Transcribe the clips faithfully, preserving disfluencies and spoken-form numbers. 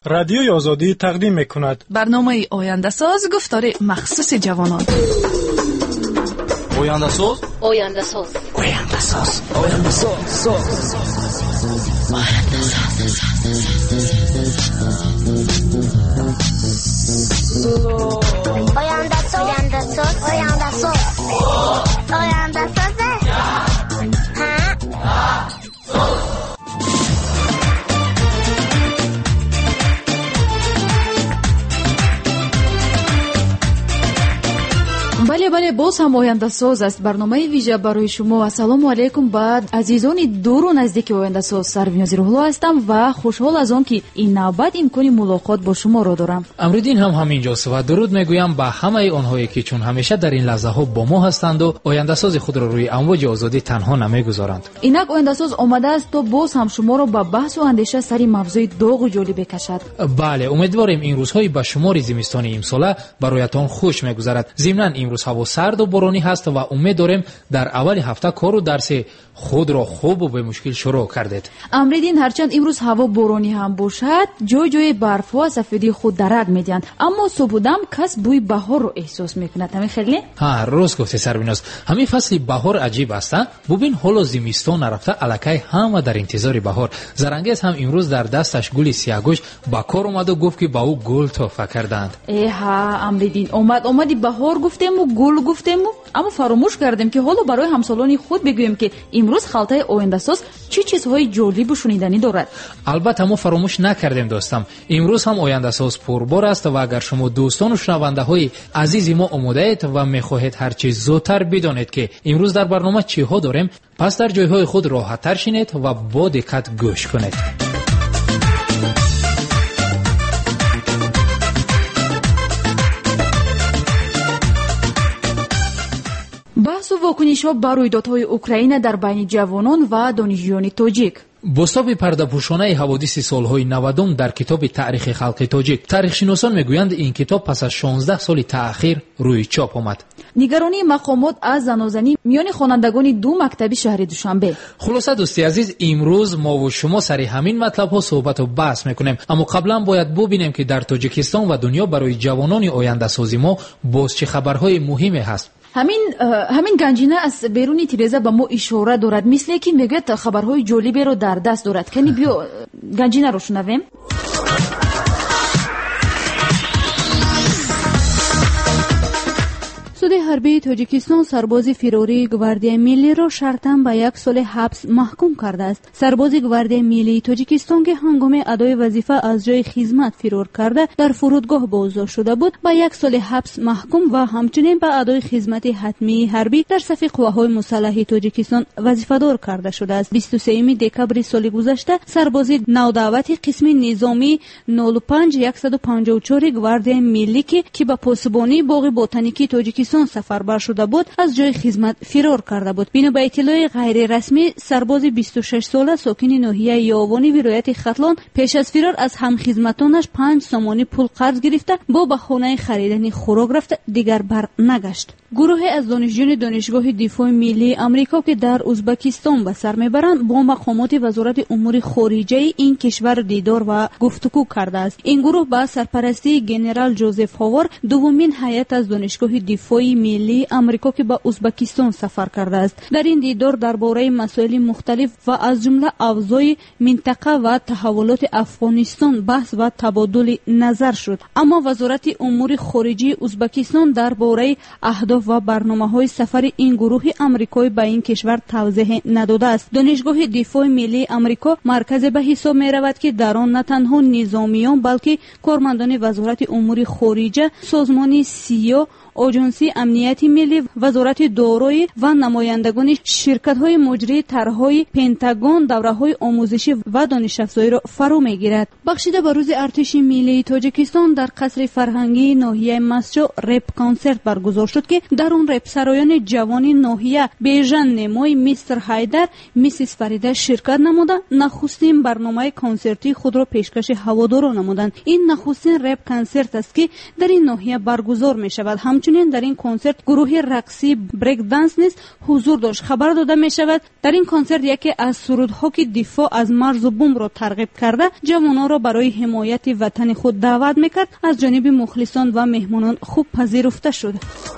رادیوی آزادی تقدیم می‌کند. برنامه آینده ساز گفتار مخصوص جوانان. آینده ساز آینده ساز آینده ساز آینده ساز آینده ساز آینده ساز آینده ساز آینده ساز بله بله باز هم آینده ساز است. برنامه ویژه برای شما. السلام علیکم با عزیزان دور و نزدیک آینده ساز. سربیاز روح‌الله هستم و خوشحال از آن که این نوبت امکان ملاقات با شما را دارم. امرودین هم همینجاست و درود میگویم به همه آنهایی که چون همیشه در این لحظه ها با ما هستند و آینده ساز خود را روی امواج آزادی تنها نمیگذارند. اینک آینده ساز آمده است تا باز هم شما را به بحث و اندیشه سری موضوع داغ و جالب بکشد. بله امیدواریم این روزهای به شمار زمستان امساله برایتان خوش میگذرد. ضمناً امروز هوا سرد و بارانی هست و امید داریم در اول هفته کار و درس خود را خوب و به مشکل شروع کردید. امریدین هرچند امروز هوا بارانی هم باشد جای جای برف و سفیدی خود درک میدهند، اما صبح دم کس بوی بهار رو احساس میکند. همین خیلی ها روز گفته سربیناز. همین فصل بهار عجیب است. ببین حالا زمستان نرفته الکی همه در انتظار بهار. زرنگیز هم امروز در دستش گل سیاه‌گوش با کار اومد و گفت که با او گل تحفه کردند. ای ها امریدین اومد اومدی بهار گفتیم و گل گفتیم، اما فراموش کردیم که حالا برای همسالان خود بگوییم که امروز خلطه آینده ساز چه چیزهای جالب و شنیدنی دارد. البته ما فراموش نکردیم دوستم، امروز هم آینده ساز پربار است و اگر شما دوستان و شنونده های عزیز ما آماده اید و میخواهید هر چیز زودتر بدانید که امروز در برنامه چی ها داریم، پس در جایهای خود راحت تر شینید و با دقت گوش کنید. بحث و واکنش‌ها بر رویدادهای اوکراین در بین جوانان و دانشجویان تاجیک. بستاب پرده‌پوشانه حوادث سالهای نودم در کتاب تاریخ خلق تاجیک. تاریخ‌شناسان میگویند این کتاب پس از شانزده سال تأخیر روی چاپ آمد. نگرانی مقامات از زنازنی میان خوانندگان دو مکتب شهر دوشنبه. خلاصه دوستی عزیز امروز ما و شما سر همین مطلب‌ها صحبت و بحث میکنیم، اما قبلا باید ببینیم که در تاجیکستان و دنیا برای جوانان آینده سازی ما باز چه خبرهای مهمی هست. همین همین گنجینه از بیرون تیرزه به ما اشاره دارد، مثل که میگه خبرهای جالبی رو در دست دارد. کنی بیا گنجینه رو شنویم. سود حربی تاجیکستان سربازی فراری گواردی ملی را شرطاً به یک سال حبس محکوم کرده است. سربازی گواردی ملی تاجیکستان که هنگام ادای وظیفه از جای خدمت فرار کرده در فرودگاه بازداشت شده بود، به یک سال حبس محکوم و همچنین به ادای خدمت حتمی حربی در صف قواهای مسلح تاجیکستان وظیفه‌دار کرده شده است. بیست و سوم دکبر سال گذشته سربازی نودعوت قسم نظامی نود و پنج صد و پنجاه و چهار گواردی ملی که به پاسبانی باغ بوتانیکی تاجیکستان سفربر شده بود از جای خدمت فرار کرده بود. بنا به اطلاع غیر رسمی سرباز بیست و شش ساله ساکن ناحیه یاوانی ولایت ختلان پیش از فرار از همخدمتانش پنج سامانی پول قرض گرفته با به خانه خریدن خوراک رفت، دیگر بر نگشت. گروهی از دانشجویان دانشگاه دفاع ملی آمریکا که در ازبکستان به سر میبرند با مقامات وزارت امور خارجه این کشور دیدار و گفتگو کرده است. این گروه با سرپرستی ژنرال جوزف هاور دومین هیئت از دانشگاه دفاع ملی آمریکا که به ازبکستان سفر کرده است. در این دیدار درباره مسائل مختلف و از جمله اوضاع منطقه و تحولات افغانستان بحث و تبادل نظر شد، اما وزارت امور خارجه ازبکستان درباره اهداف و برنامه‌های سفر این گروه آمریکایی به این کشور توضیح نداده است. دانشگاه دفاع ملی آمریکا مرکز به حساب می‌رود که در آن نه تنها نظامیان بلکه کارمندان وزارت امور خارجه، سازمان سیا، آژانس امنیت ملی، وزارت دارایی و نمایندگان شرکت‌های مجری طرح‌های پنتاگون دوره‌های آموزشی و دانش افزایی را فرا می‌گیرد. بخشیده به روز ارتش ملی تاجیکستان در قصر فرهنگی ناحیه مسجد رپ کنسرت برگزار شد که در آن رپ سرایان جوان ناحیه بیژن نمای میستر هایدر، میسیس فریده شرکت نموده نخستین برنامه کنسرتی خود را پیشکش هواداران نمودند. این نخستین رپ کنسرت است که در این ناحیه برگزار می‌شود. هم همچنین در این کنسرت گروه رقصی بریک دنس نیز حضور داشت. خبر داده می شود در این کنسرت یکی از سرودها که دفاع از مرز و بوم را ترغیب کرده جوانان را برای حمایت وطن خود دعوت میکرد از جانب مخلصان و مهمانان خوب پذیرفته شد.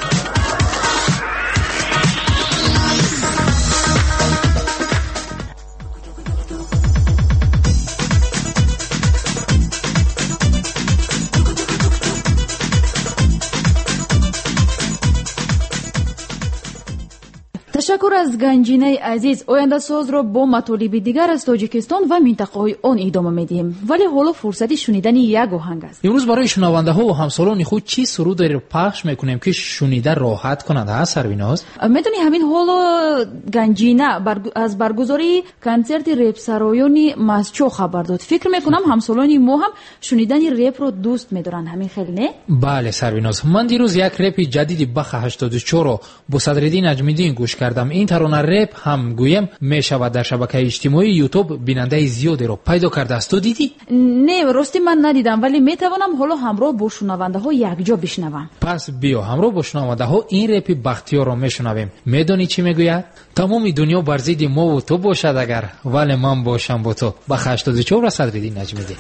تشکر از گنجینه عزیز. آینده ساز را با مطالب دیگر از تاجیکستان و منطقه های آن ادامه میدیم، ولی حالا فرصت شنیدن یک آهنگ است. امروز برای شنونده ها و همسالان خود چی سرود رو پخش میکنیم که شنیده راحت کنند ها سرویناز؟ میدونی همین حالا گنجینه برگ... از برگزاری کنسرت رپ سرایان مسچو خبر داد. فکر میکنم همسالان ما هم شنیدن رپ رو دوست میدارن، همین خیلی نه؟ بله سرویناز، من دیروز یک رپ جدیدی بخ هشتاد و چهار رو با صدرالدین نجمیدین گوش کردم. این ترانه رپ هم گویم میشود در شبکه اجتماعی یوتیوب بیننده زیادی رو پیدا کرده است. تو دیدی؟ نه راستی من ندیدم، ولی میتوانم حالا همراه با شنونده ها یک جا بشنوم. پس بیا همراه با شنونده ها این رپ بختیار رو میشنویم. میدونی چی میگوید؟ تمام دنیا بر ضد ما و تو باشد اگر ولی من باشم با تو. بخ هشتاد و چهار صدرالدین نجمیدین.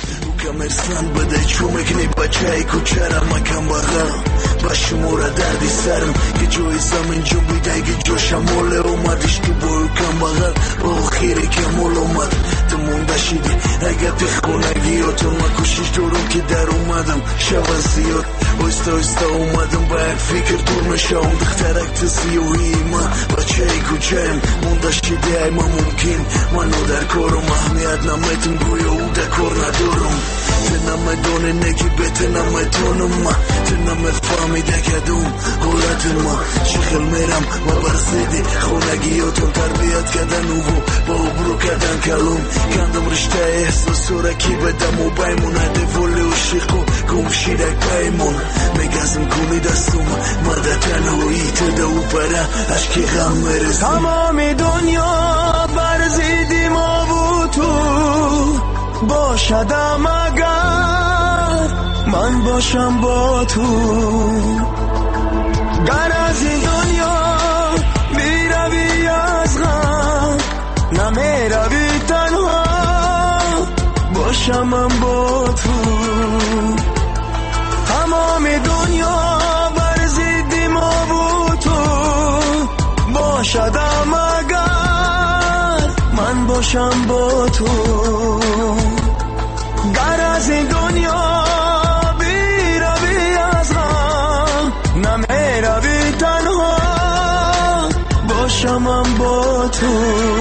باشمورا دردی سرم که جوی زمین جنبیده که جوشم موله اومدش که بایو کم بغل با خیره که مول اومد تو مونده شیدی اگر تو خونگی ها تو من کشش دارم که در اومدم شب زیاد اوستا اوستا اومدم با یک فکر دور مشام دخترک تسیوهی من بچه ای کچهیم مونده شیدی ای من ممکن منو در کارم اهمیت نمیتون گویا او در کار ندارم تنمدونه نگی به تنمدونم من تنمفهمیده کدوم حالت ما شخل میرم و برسیدی خونگیاتون تربیت کردن و با برو کردن کلون کندم رشته احساس و رکی بدم و بیمونه دولی و شیخو گم شیرک بیمون میگزم کنی دستم مده تنهایی تده و پره عشقی غم میرسیم تمام دنیا برزیدی ما و تو باشدم اگر من باشم با تو گر از این دنیا میروی از غم نمیروی تنها باشم من با تو تمام دنیا برزیدی ما و تو باشدم اگر من باشم با تو گر از این دنیا بیروی از غم نمیروی تنها باشم من با تو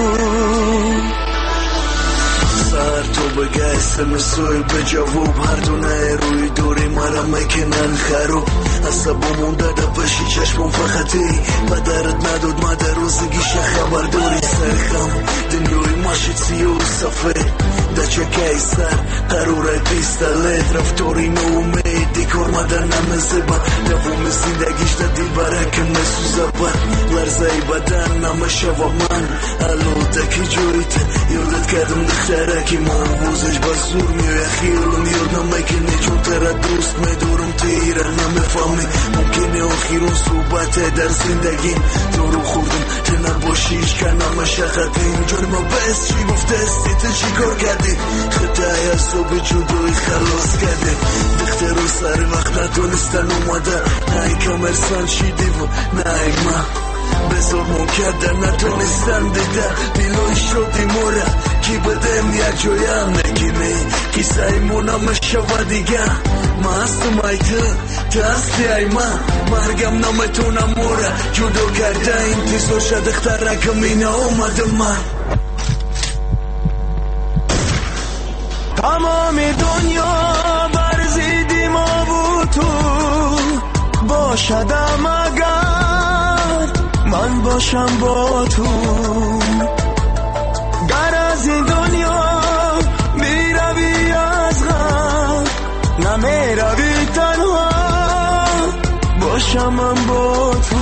سر تو بگه اسم سویل به جواب هر دونه روی دوری مرا میکنن خروب عصبا مونده دپشی چشمم فقطی مدرت نداد مدر روزگی خبر داری سرخم دنیای ماشید سیاه و سفید دچه سر قراره پیستالت رفتاری نومیدی کار مدر نمزبا دوام زندگیش دا دیل برکن مسوزه با لرزه بدن نمشه و من الو دکی جوریت یادت کردم دختره که ما بوزش بزور میوی خیالم یاد نمیکنی چون تره دوست میدورم تیره نمیفهمی ممکنه آخیرون صحبت در زندگیم تو رو خوردم تنر باشیش که نمشه خطیم جان ما بس چی گفته استی تو چی کار کردی خطای از صبح جدوی خلاص کرده دختر رو سر وقت نتونستن اومده نه کمرسان شیدی و نه ما بزار مون کردن نتونستن دیده دیلوی شدی موره کی بدم یک جویم نگیمی کی سایمون هم شوا دیگه ما هستم ای تو تو هستی ای من مرگم نمیتونم موره جدو کرده انتظار شد اخترکم اینه اومدم من تمام دنیا برزیدی ما و تو باشدم اگر من باشم با تو گر از این دنیا میروی از غم نمیروی تنها باشم من با تو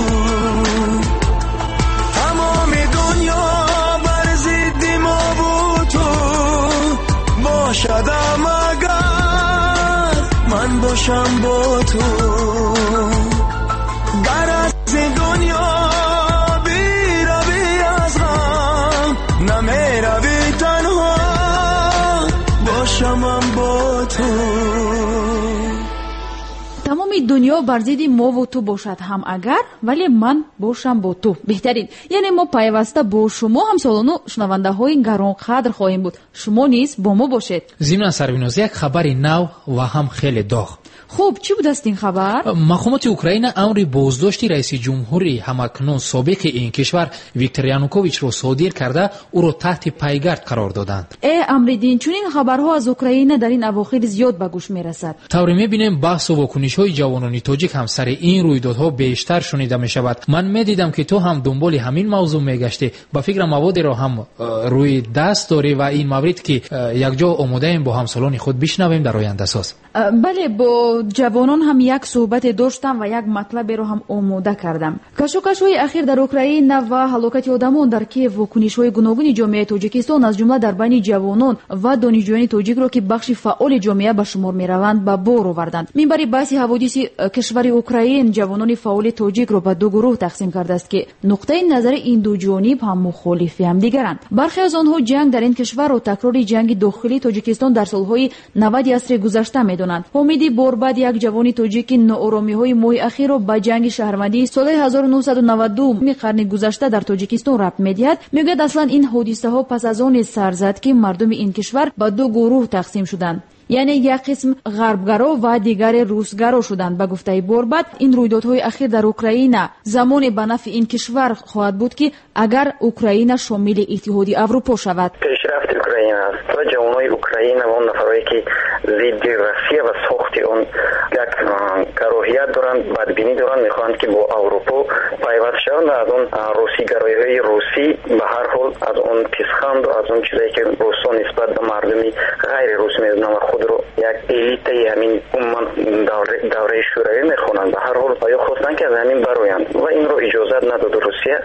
تمام دنیا برزیدی ما و تو باشدم اگر من باشم با تو тамоми дунё бар зидди мову ту бошад ҳам агар, вале ман бошам бо ту беҳтарин. яъне мо пайваста бо шумо ҳамсолону шунавандаҳои гаронқадр хоҳем буд. шумо низ бо мо бошед. зимнан Сарвиноз, як хабари нав ва ҳам хеле доғ. хуб, чӣ будааст ин хабар? мақомоти Украина амри боздошти раиси ҷумҳури ҳамакнун собиқи ин кишвар Виктор Януковичро содир карда, ӯро таҳти пайгард қарор доданд. э амридин, чунин хабарҳо аз Украина дар ин авохир зиёд ба гӯш мерасад. тавре мебинем баҳсу вокунишҳои ҷавонони тоҷик ҳам сари ин рӯйдодҳо бештар шунида мешавад. ман медидам ки ту ҳам дунболи ҳамин мавзӯъ мегаштӣ. ба фикрам маводеро ҳам рӯи даст дорӣ ва ин маврид ки якҷо омодаем бо ҳамсолони худ бишнавем дар ояндасоз. бале, бо ҷавонон ҳам як суҳбате доштам ва як матлаберо ҳам омода кардам. кашокашҳои ахир дар Украина ва ҳалокати одамон дар Киев вокунишҳои гуногуни ҷомеаи Тоҷикистон аз ҷумла дар байни ҷавонон ва донишҷӯёни тоҷикро ки бахши фаъоли ҷомеа ба шумор мераванд ба бор оварданд. минбари баҳси ҳаводиси кишвари Украин ҷавонони фаъоли тоҷикро ба ду гурӯҳ тақсим кардааст ки нуқтаи назари ин ду ҷониб ҳам мухолифи ҳамдигаранд. бархе аз онҳо ҷанг дар ин кишварро такрори ҷанги дохилии Тоҷикистон дар солҳои навади асри гузашта медонанд. ҳомиди борбад, як ҷавони тоҷики нооромиҳои моҳи ахирро ба ҷанги шаҳрвандии соли ҳазору нуҳсаду наваду қарни гузашта дар Тоҷикистон рабт медиҳад. мегӯяд аслан ин ҳодисаҳо пас аз оне сар зад ки мардуми ин кишвар ба ду гурӯҳ тақсим шуданд, яъне як қисм ғарбгаро ва дигаре русгаро шуданд. ба гуфтаи борбад, ин рӯйдодҳои ахир дар Украина замоне ба нафъи ин кишвар хоҳад буд ки агар Украина шомили Иттиҳоди Аврупо шавад. пешрафти Украина аст ва ҷавонои Украина ва он нафарое ки зидди Россия ва сохти он як кароҳият доранд, бадбинӣ доранд, мехоҳанд ки бо Аврупо пайваст шаванд. аз он русигароиҳои русӣ ба ҳар ҳол аз он писханду аз он чизае ки русо нисбат ба мардуми ғайри рус мезунанд ва худро як элитаи ҳамин умуман давраи шӯравӣ мехонанд. ба ҳар ҳол оё хостанд ки аз ҳамин бароянд ва инро иҷозат надоду Русия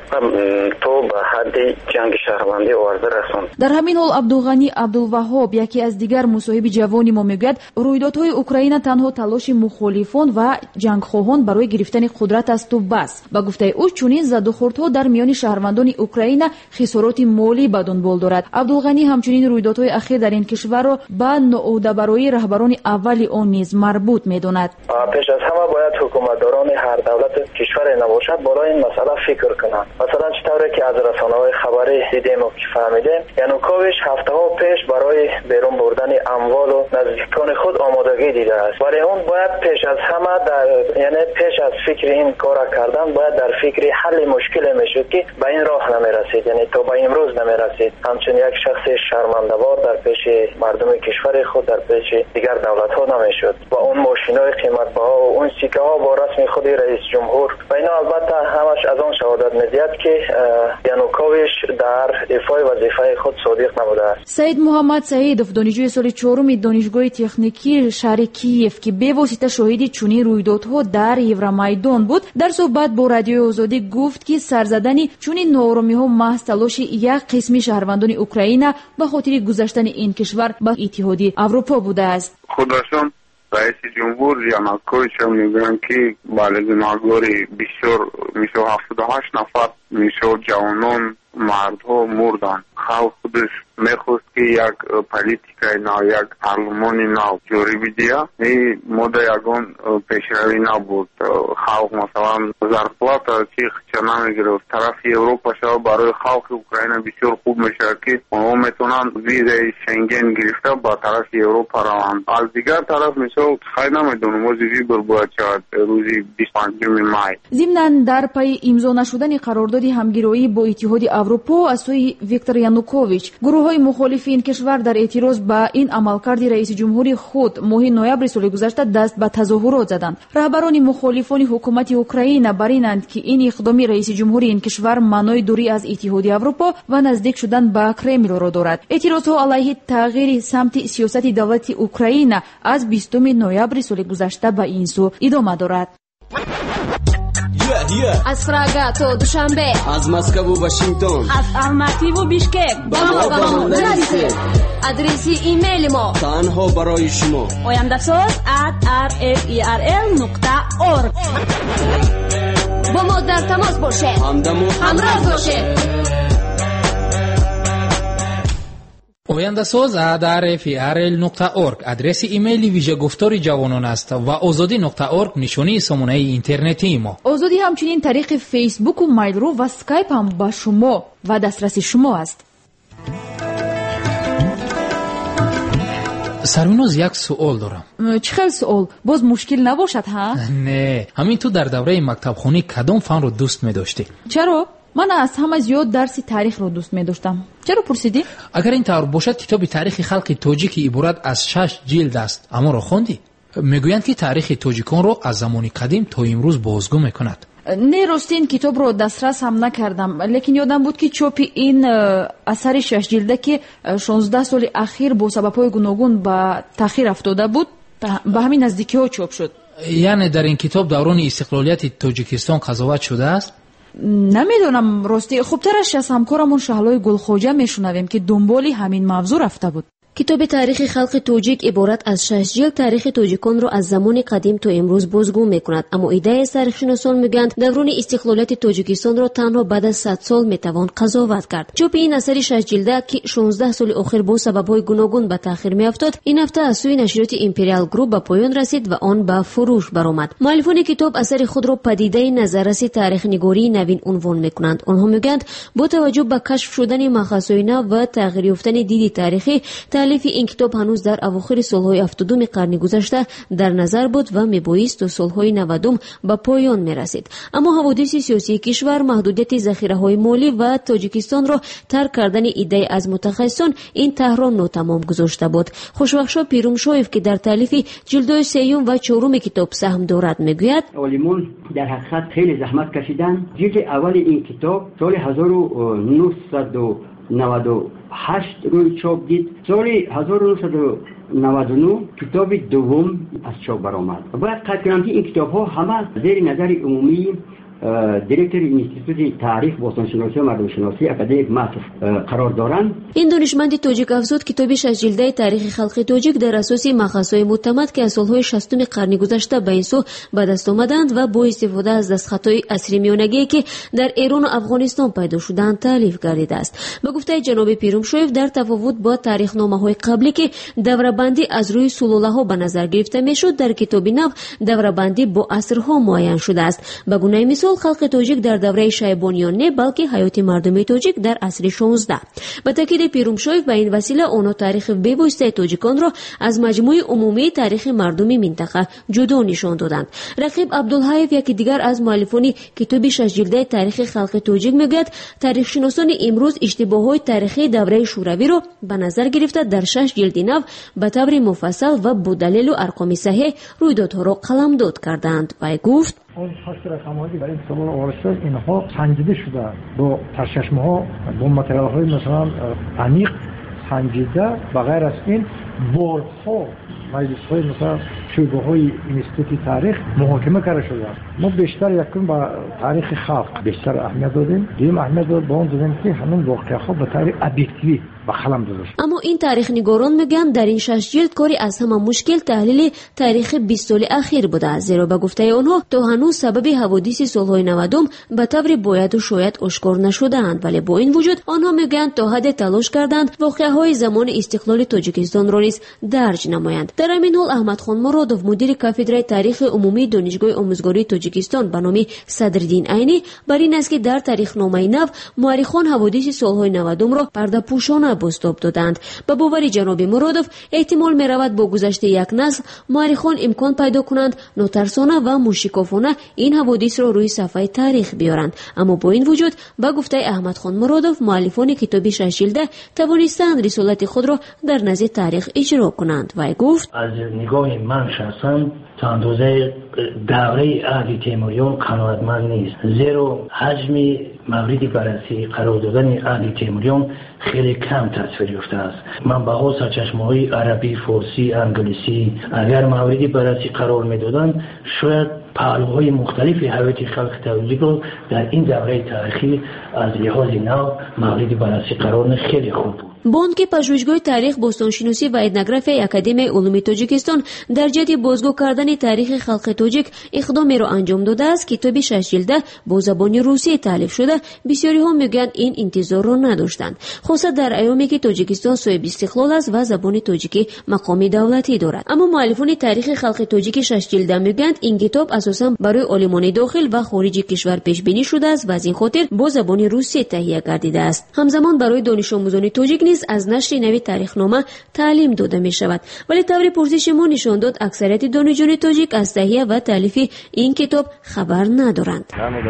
то ба ҳадди ҷанги шаҳрвандӣ оварда расонд. дар ҳамин ҳол Абдулғанӣ Абдулваҳоб, яке аз дигар мусоҳиби ҷавони мо, мегӯяд рӯйдодҳои Украина танҳо талоши мухолифон ва ҷангхоҳон барои гирифтани қудрат асту бас. ба гуфтаи ӯ, чунин задухӯрдҳо дар миёни шаҳрвандони Украина хисороти молӣ ба дунбол дорад. Абдулғанӣ ҳамчунин рӯйдодҳои ахир дар ин кишварро ба ноудабароии раҳбарони аввали он низ марбут медонад. пеш аз ҳама бояд ҳукуматдорони ҳар давлати кишваре набошад боло ин масъала фикр кунанд. масалан чӣ тавре ки аз расонаҳои хабарӣ дидему ки фаҳмидем, Янукович ҳафтаҳо пеш барои берун бурдани амволу наздикони худ омодагӣ дидааст, вале он бояд пеш аз ҳама дар яъне пеш аз фикри ин кора кардан бояд дар фикри ҳалли мушкиле мешуд ки ба ин роҳ намерасид, яъне то ба имрӯз намерасид. ҳамчун як шахси шармандавор дар пеши мардуми кишвари худ дар пеши дигар давлатҳо намешуд ва он мошинои қиматбаҳо он сикаҳо бо расми худи раис ҷумҳур ва ино албатта ҳамаш аз он шаҳодат медиҳад ки Янукович дар ифои вазифаи худ содиқ набудааст. Саид Муҳаммад Саидов, донишҷӯи соли чоруми донишгоҳи техникии шаҳри Киев, ки бевосита шоҳиди чунин рӯйдодҳо дар Евромайдон буд, дар суҳбат бо Радиои Озодӣ гуфт ки сарзадани чунин нооромиҳо маҳз талоши як қисми шаҳрвандони Украина ба хотири гузаштани ин кишвар ба Иттиҳоди Аврупо будааст. худашон раиси ҷумҳур Янукович мегӯянд ки бале гунаҳгори бисёр мисол ҳафтоду ҳашт нафар мисол ҷавонон мардҳо мурданд. халқ худаш мехост ки як политикаи нав, як парлумони нав ҷорӣ бидиҳад. ин мода ягон пешравӣ набуд. халқ масалан зарплата чихча намегирефт. тарафи Европа шава барои халқи Украина бисёр хуб мешавад ки онҳо метавонанд визаи Шенген гирифта ба тарафи Европа раванд. аз дигар тараф мисол хай намедонам ози вибор бояд шавад рӯзи бисту панҷуми май. зимнан дар пайи имзо нашудани қарордоди ҳамгироӣ бо Иттиҳоди Аврупо аз сӯи Виктор Янукович, гурӯҳҳои мухолифи ин кишвар дар эътироз ба ин амалкарди раиси ҷумҳури худ моҳи ноябри соли гузашта даст ба тазоҳурот заданд. раҳбарони мухолифони ҳукумати Украина бар инанд ки ин иқдоми раиси ҷумҳури ин кишвар маънои дурӣ аз Иттиҳоди Аврупо ва наздик шудан ба Кремлро дорад. эътирозҳо алайҳи тағйири самти сиёсати давлати Украина аз бистуми ноябри соли гузашта ба ин сӯ идома дорад. аз Прага то Душанбе, аз Москву Вашингтон, аз Алмативу Бишкек ба мо ба мо нарасед. адреси имейли мо танҳо барои шумо ояндасоз at r f e r l нуқта org. бо мо дар тамос бошед, ҳамроҳ бошед. ояндасоз ат ар эф и ар эл нуқта орг адреси имейли вижа гуфтори ҷавонон аст ва озодӣ нуқта орг нишонии сомонаи интернетии мо. озодӣ ҳамчунин тариқи фейсбуку майлру ва скайп ҳам ба шумо ва дастраси шумо аст. сарвиноз як суол дорам. чӣ хел суол? боз мушкил набошад ҳа? не, ҳамин ту дар давраи мактабхонӣ кадом фанро дӯст медоштӣ? чаро? ман аз ҳама зиёд дарси таърихро дӯст медоштам. чаро пурсидӣ? агар ин тавр бошад китоби таърихи халқи тоҷик ки иборат аз шаш ҷилд аст аморо хондӣ? мегӯянд ки таърихи тоҷиконро аз замони қадим то имрӯз бозгӯ мекунад. не рости ин китобро дастрас ҳам накардам, лекин ёдам буд ки чопи ин асари шашҷилда ки шонздаҳ соли ахир бо сабабҳои гуногун ба таъхир афтода буд ба ҳамин наздикиҳо чоп шуд. яъне дар ин китоб даврони истиқлолияти тоҷикистон қазоват шудааст? намедонам ростӣ. хубтараш аз ҳамкорамон шаҳлои гулхоҷа мешунавем ки дунболи ҳамин мавзӯъ рафта буд. китоби таърихи халқи тоҷик иборат аз шаш ҷилд таърихи тоҷиконро аз замони қадим то имрӯз бозгӯ мекунад, аммо идеяи тарихшиносон мегӯянд даврони истиқлолияти тоҷикистонро танҳо баъд аз сад сол метавон қазоват кард. чопи ин асари шашҷилда ки шонздаҳ соли охир бо сабабҳои гуногун ба таъхир меафтод, ин ҳафта аз сӯи нашриёти империал груп ба поён расид ва он ба фурӯш баромад. муаллифони китоб асари худро падидаи назарраси таърихнигории навин унвон мекунанд. онҳо мегӯянд бо таваҷҷӯҳ ба кашф шудани махазҳои нав ва тағйир ёфтани диди таърихӣ, таълифи ин китоб ҳанӯз дар авохири солҳои ҳафтадуми қарни гузашта дар назар буд ва мебоист то солҳои навадум ба поён мерасид. аммо ҳаводиси сиёсии кишвар, маҳдудияти захираҳои молӣ ва тоҷикистонро тарк кардани идея аз мутахассисон ин таҳро нотамом гузошта буд. хушбахшо пирумшоев ки дар таълифи ҷилдои сеюм ва чоруми китоб саҳм дорад мегӯяд: олимон дар ҳақиқат хеле заҳмат кашиданд. ҷилди аввали ин китоб соли ҳазору нӯҳсаду наваду ҳашт рӯй чоп дид. соли ҳазору нӯҳсаду наваду нӯҳ китоби дуввум аз чоп баромад. бояд қайд кунам ки ин китобҳо ҳама зери назари умумии директори институти таърих, бостоншиносӣ ва мардумшиносӣ академик Масов қарор доранд. ин донишманди тоҷик афзуд китоби шашҷилдаи таърихи халқи тоҷик дар асоси махазҳои муътамад ки аз солҳои шастуми қарни гузашта ба ин сӯ ба даст омаданд ва бо истифода аз дастхатҳои асри миёнагие ки дар эрону афғонистон пайдо шуданд таълиф гардидааст. ба гуфтаи ҷаноби пирумшоев, дар тафовут бо таърихномаҳои қаблӣ ки даврабандӣ аз рӯи сулолаҳо ба назар гирифта мешуд, дар китоби нав даврабандӣ бо асрҳо муайян шудааст. ба гунаи мисол халқи тоҷик дар давраи шайбониён не, балки ҳаёти мардуми тоҷик дар асри шонздаҳ. ба таъкиди пирумшоев, ба ин васила онҳо таърихи бевоситаи тоҷиконро аз маҷмӯи умумии таърихи мардуми минтақа ҷудо нишон доданд. рақиб абдулҳаев, яке дигар аз муаллифони китоби шашҷилдаи таърихи халқи тоҷик мегӯяд, таърихшиносони имрӯз иштибоҳҳои таърихии давраи шӯравиро ба назар гирифта дар шаш ҷилди нав ба таври муфассал ва бо далелу арқоми саҳеҳ рӯйдодҳоро қаламдод карданд. вай гуфт: اون فصل رقم‌هایی برای سوال آورده اینها سنجیده شده با سرچشمه‌ها با متریال‌های مثلا عمیق سنجیده و غیر از این بارها مجلس‌های مثلا شوربه‌های اینستیتوت تاریخ محاکمه کرده شده. ما بیشتر یکم با تاریخ خلق بیشتر اهمیت دادیم. دیم اهمیت داد با اون دیدیم که همین واقعه‌ها به طور ابجکتیوی аммо ин таърихнигорон мегӯянд дар ин шаш ҷилд кори аз ҳама мушкил таҳлили таърихи бист соли ахир будааст, зеро ба гуфтаи онҳо то ҳанӯз сабаби ҳаводиси солҳои навадум ба таври бояду шояд ошкор нашудаанд, вале бо ин вуҷуд онҳо мегӯянд то ҳадде талош карданд воқеаҳои замони истиқлоли тоҷикистонро низ дарҷ намоянд. дар ҳамин ҳол аҳмадхон муродов, мудири кафедраи таърихи умумии донишгоҳи омӯзгории тоҷикистон ба номи Садриддин Айнӣ бар ин аст ки дар таърихномаи нав муаррихон ҳаводиси солҳои навадумро пардапӯшона бостоб доданд. ба бовари ҷаноби Муродов, эҳтимол меравад бо гузашти як насл муаррихон имкон пайдо кунанд нотарсона ва мушикофона ин ҳаводисро рӯи сафҳаи таърих биёранд. аммо бо ин вуҷуд, ба гуфтаи Аҳмадхон Муродов, муаллифони китоби шашҷилда тавонистанд рисолати худро дар назди таърих иҷро кунанд. вай гуфт: аз нигоҳи ман шахсан то андозаи давраи аҳди темуриён қаноатманд нест, зеро ҳаҷми мавриди баррасӣ қарор додани аҳди темуриён хеле кам тасвир ёфтааст. манбаъҳо сарчашмаҳои арабӣ, форсӣ, англисӣ агар мавриди баррасӣ қарор медоданд, шояд паҳлӯҳои мухталифи ҳаёти халқи тоҷикро дар ин давраи таърихӣ аз лиҳози нав мавриди баррасӣ қарор не хеле хуб буд. بانک پژوهشگاه تاریخ بوستانشناسی و اتنوگرافی اکادمی علوم تاجیکستان در جهت بازگو کردن تاریخ خلق تاجیک اقدامی را انجام داده است. کتاب شش جلده با زبان روسی تالیف شده. بسیاری ها میگویند این انتظار را نداشتند، خاصه در ایامی که تاجیکستان صاحب استقلال است و زبان تاجیکی مقام دولتی دارد. اما مؤلفان تاریخ خلق تاجیک شش جلده میگویند این کتاب اساسا برای عالمان داخل و خارج کشور پیش بینی شده است و از این خاطر با زبان روسی تهیه گردیده است. همزمان برای دانش آموزان تاجیک نیز از نشر نوی تاریخنامه تعلیم داده می شود. ولی طور پرسش ما نشان داد اکثریت دانشجویان تاجیک از تهیه و تالیف این کتاب خبر ندارند.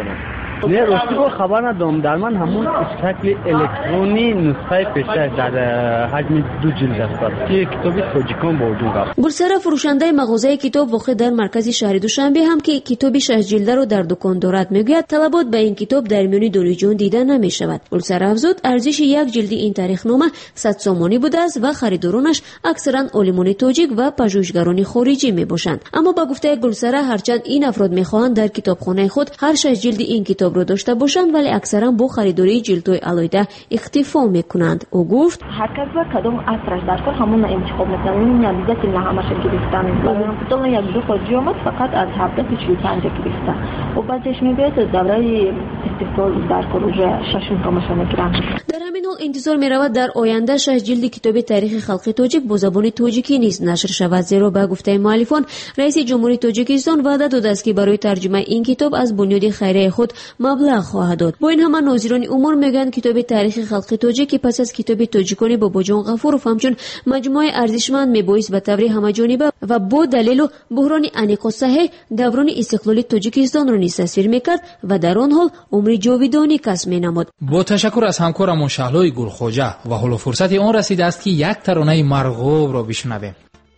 نه راستی رو خبر ندارم. در من همون شکل الکترونی نسخه پیشتر در حجم دو جلد است که کتاب تاجیکان با وجود است. گلسره فروشنده مغازه کتاب واقع در مرکز شهر دوشنبه هم که کتاب شش جلده رو در دکان دارد میگوید طلبات به این کتاب در میان دانشجویان دیده نمی شود. گلسره افزود ارزش یک جلد این تاریخنامه صد سامانی بوده است و خریدارانش اکثرا عالمان تاجیک و پژوهشگران خارجی می باشند. اما با گفته گلسره هرچند این افراد میخواهند در کتابخانه خود هر شش جلد این کتاب رو داشته باشند ولی اکثرا با خریداری جلدهای علایده اکتفا میکنند. او گفت هر کس با کدام اثرش در کار همون انتخاب میکنه. این نمیذاره که همش گرفتن. مثلا تو یک دو خود جامد فقط از هفته چهل و پنج گرفته. و بعدش میگه دوره استقلال در پروژه ششم کامشون میگیرن. در همین حال انتظار میرود در آینده شش جلد کتاب تاریخ خلق تاجیک با زبان تاجیکی نیز نشر شود، زیرا به گفته مؤلفان رئیس جمهوری تاجیکستان وعده داده است که برای ترجمه این کتاب از بنیاد خیریه خود مبلغ خواهد داد. با این همه ناظران امور میگن کتاب تاریخ خلق تاجیک پس از کتاب تاجیکان بابا جان غفورов همچون مجموعه ارزشمند میبایست به طور همه‌جانبه و با دلیل و بحران انیق و صحیح دوران استقلال تاجیکستان را نیز تصویر میکرد و در آن حال عمر جاودانی کسب مینمود. با تشکر از همکارمون شهلای گلخواجه و حالا فرصت آن رسیده است که یک ترانه مرغوب را بشنویم.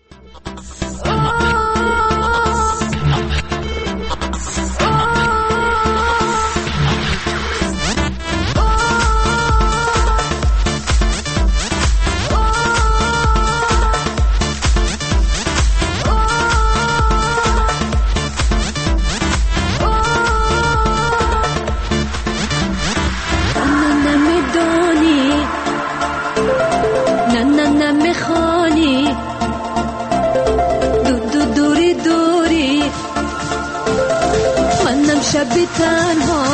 شب تنها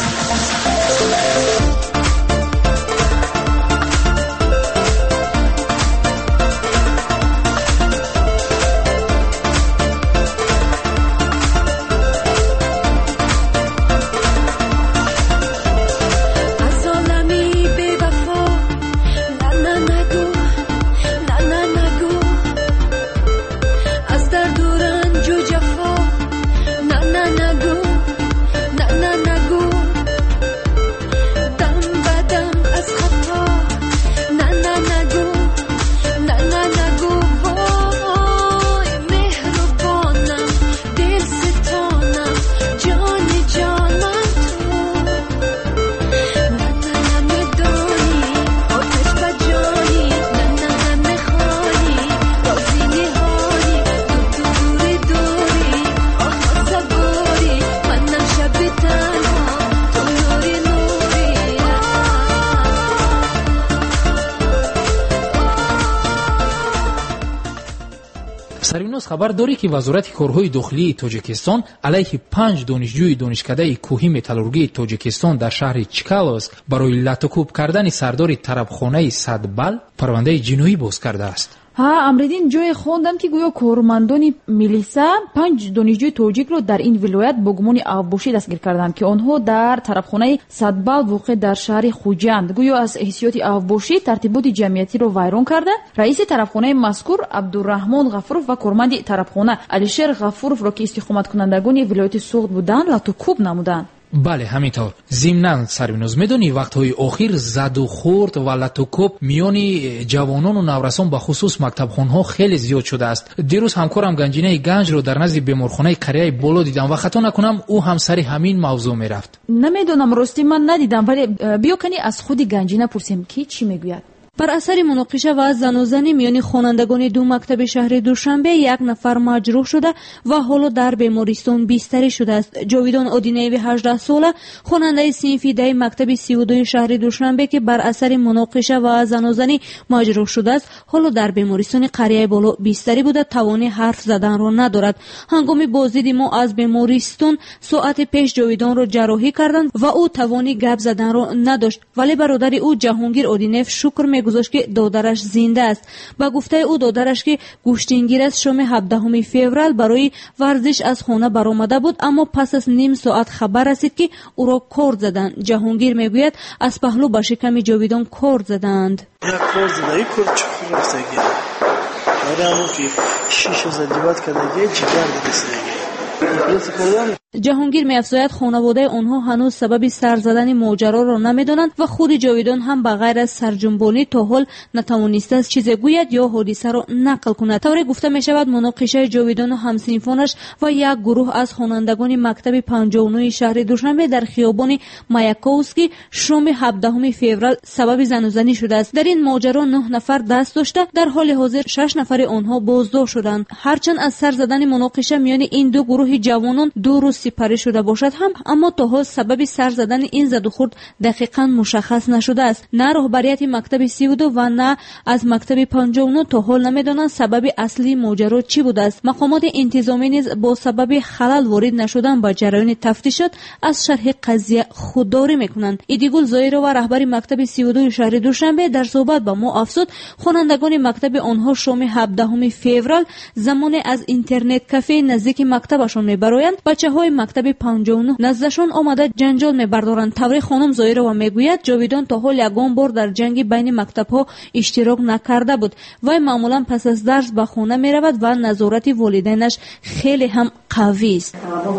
سریناز خبر داری که وزارت کارهای داخلی تاجیکستان علیه پنج دانشجوی دانشکده کوهی متالورگی تاجیکستان در شهر چکالوسک برای لطوکوب کردن سردار طربخانه صدبل پرونده جنایی باز کرده است. ها امریدین جای خوندم که گویا کارمندان میلیسا پنج دانشجوی تاجیک رو در این ولایت با گمان آببوشی دستگیر کردند که آنها در طرفخانه صدبل واقع در شهر خوجند. گویا از حیثیت آببوشی ترتیبات جمعیتی رو ویران کرده. رئیس طرفخانه مذکور عبدالرحمن غفورов و کارمند طرفخانه علیشیر غفورov را که استخدامات کنندگان ولایت سوغد بودند لطوکوب نمودند. بله همینطور. ضمناً سربیناز میدونی وقتهای اخیر زد و خورد و لطوکوب میانی جوانان و نورسان به خصوص مکتبخانه‌ها خیلی زیاد شده است. دیروز همکارم گنجینه گنج رو در نزد بیمارخانه قریه بالا دیدم و خطا نکنم او هم سر همین موضوع میرفت. نمیدونم راستی من ندیدم ولی بیا کنی از خود گنجینه پرسیم که چی میگوید. бар асари муноқиша ва занозанӣ миёни хонандагони ду мактаби шаҳри душанбе як нафар маҷрӯҳ шуда ва ҳоло дар бемористон бистарӣ шудааст. ҷовидон одинаеви ҳаждаҳ сола хонандаи синфи даҳи мактаби сию дуи шаҳри душанбе ки бар асари муноқиша ва занозанӣ маҷрӯҳ шудааст, ҳоло дар бемористони қарияи боло бистарӣ буда тавони ҳарф заданро надорад. ҳангоми боздиди мо аз бемористон соати пеш ҷовидонро ҷарроҳӣ карданд ва ӯ тавони гап заданро надошт, вале бародари ӯ ҷаҳонгир одинеев шукр мегузошт ки додараш зинда аст. ба гуфтаи ӯ додараш ки гӯштингир аст, шоми ҳабдаҳуми феврал барои варзиш аз хона баромада буд, аммо пас аз ним соат хабар расид ки ӯро корд заданд. ҷаҳонгир мегӯяд аз паҳлӯ ба шиками ҷовидон корд заданд. як корд задаи корд чуқур рафтаги ҳамо ки шиша задиват кардаги ҷигар дидасаги ҷаҳонгир меафзояд хонаводаи онҳо ҳанӯз сабаби сар задани моҷароро намедонанд ва худи ҷовидон ҳам ба ғайр аз сарҷунбонӣ то ҳол натавонистааст чизе гӯяд ё ҳодисаро нақл кунад. тавре гуфта мешавад муноқишаи ҷовидону ҳамсинфонаш ва як гурӯҳ аз хонандагони мактаби панҷоҳу нӯҳи шаҳри душанбе дар хиёбони Маяковский шоми ҳабдаҳуми феврал сабаби занозанӣ шудааст. дар ин моҷаро нӯҳ нафар даст дошта, дар ҳоли ҳозир шаш нафари онҳо боздошт шуданд. ҳарчанд аз сар задани муноқиша миёни ин ду гурӯҳи ҷавонон ду рӯз сипарӣ шуда бошад ҳам, аммо то ҳол сабаби сар задани ин задухурд дақиқан мушаххас нашудааст. на роҳбарияти мактаби сию ду ва на аз мактаби панҷоҳу нӯ то ҳол намедонанд сабаби аслии моҷаро чӣ будааст. мақомоти интизомӣ низ бо сабаби халал ворид нашудан ба ҷараёни тафтишот аз шарҳи қазия худдорӣ мекунанд. идигул зоирова, раҳбари мактаби сию дуи шаҳри душанбе, дар суҳбат ба мо афзуд, хонандагони мактаби онҳо шоми ҳабдаҳуми феврал замоне аз интернет кафе наздики мактабашон мебароянд, бачаҳои мактаби панҷоҳу нӯҳ наздашон омада ҷанҷол мебардоранд. таври хонум зоирова мегӯяд, ҷовидон то ҳол ягон бор дар ҷанги байни мактабҳо иштирок накарда буд. вай маъмулан пас аз дарс ба хона меравад ва назорати волидайнаш хеле ҳам қавист.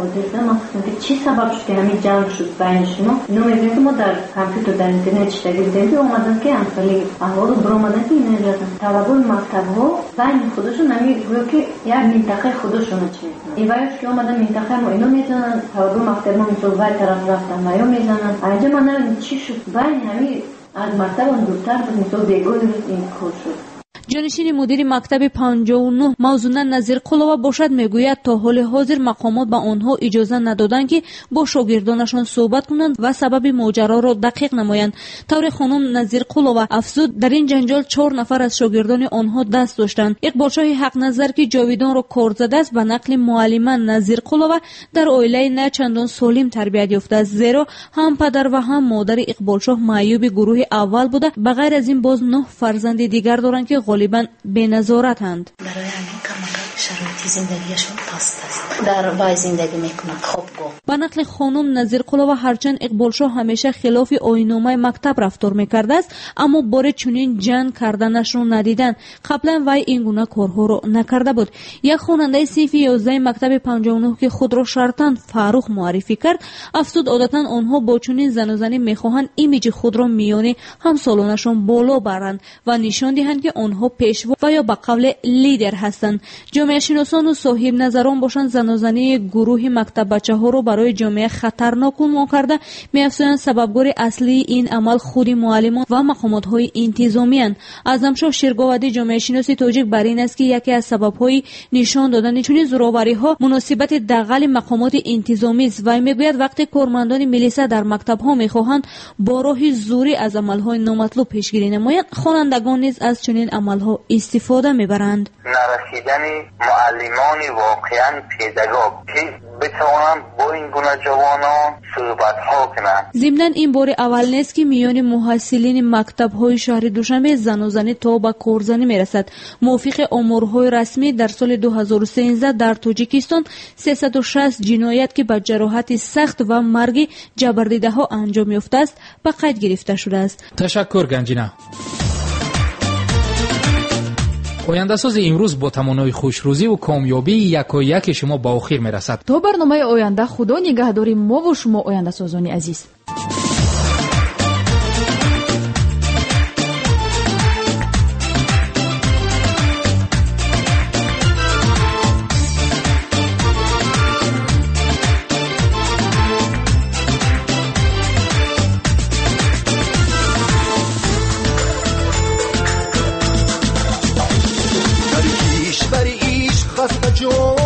чӣ сабаб шуд ки ҳамин ҷанг шуд байни шумо? инҳо мегӯянд ки мо дар компютер дар интернет иштагӣ будем ки омаданд ки амсали аҳволу биромаданд ки инежатанд талабои мактабҳо байни худашон ҳамин гӯё ки як минтақаи худашона чӣ мекунанд. ивайш ки омадан минтақаи мо ино мезананд, талабои мактаби мо мисол вай тараф рафтан ва ё мезананд. аҷа ман намедонам чӣ шуд байни ҳамин аз мактабам дуртар буд, мисол бегоҳи ин кор шуд. ҷонишини мудири мактаби панҷоҳу нӯҳ Мавзуна Назирқулова бошад, мегӯяд то ҳоли ҳозир мақомот ба онҳо иҷоза надоданд ки бо шогирдонашон суҳбат кунанд ва сабаби моҷароро дақиқ намоянд. тавре хонум Назирқулова афзуд, дар ин ҷанҷол чор нафар аз шогирдони онҳо даст доштанд. иқболшоҳи ҳақназар ки ҷовидонро кор задааст, ба нақли муаллима Назирқулова дар оилаи на чандон солим тарбият ёфтааст, зеро ҳам падар ва ҳам модари иқболшоҳ маъюби гурӯҳи аввал буда, ба ғайр аз ин боз нӯҳ фарзанди дигар доранд ки غالباً بنظارتند. برای همین کمک شرایط زندگیشون پست است. در وای زندگی میکنند. خوب گو. ба нақли хонум Назирқулова, ҳарчанд иқболшоҳ ҳамеша хилофи оинномаи мактаб рафтор мекардааст, аммо боре чунин ҷанг карданашро надиданд. қаблан вай ин гуна корҳоро накарда буд. як хонандаи синфи ёздаҳи мактаби панҷоҳу нӯҳ ки худро Шартан Фаррух муаррифӣ кард, афзуд одатан онҳо бо чунин занозанӣ мехоҳанд имиҷи худро миёни ҳамсолонашон боло баранд ва нишон диҳанд ки онҳо пешво ва ё ба қавле лидер ҳастанд. ҷомеашиносону соҳибназарон бошанд занозании гурӯҳи мактаббачаҳоро барои ҷомеа хатарнок унвон карда, меафзоянд сабабгори аслии ин амал худи муаллимон ва мақомотҳои интизомиянд. Аъзамшоҳ Ширговадӣ, ҷомеашиноси тоҷик, бар ин аст ки яке аз сабабҳои нишон додани чунин зӯровариҳо муносибати дағали мақомоти интизомист. вай мегӯяд, вақте кормандони милиса дар мактабҳо мехоҳанд бо роҳи зурӣ аз амалҳои номатлуб пешгирӣ намоянд, хонандагон низ аз чунин амалҳо истифода мебаранд. нарасидани муаллимони воқеан педагог ки битавонанд бо ин гуна ҷавонон суҳбатҳо кунанд. зимнан ин бори аввал нест ки миёни муҳассилини мактабҳои шаҳри Душанбе занозанӣ то ба корзанӣ мерасад. мувофиқи оморҳои расмӣ, дар соли ду ҳазору сенздаҳ дар Тоҷикистон сесаду шаст ҷиноят ки ба ҷароҳати сахт ва марги ҷабрдидаҳо анҷом ёфтааст, ба қайд гирифта шудааст. ташаккур Ганҷина. ояндасози имрӯз бо тамонои хушрӯзиву комёбии якояки шумо ба охир мерасад. то барномаи оянда худо нигаҳдори мову шумо ояндасозони азиз. جون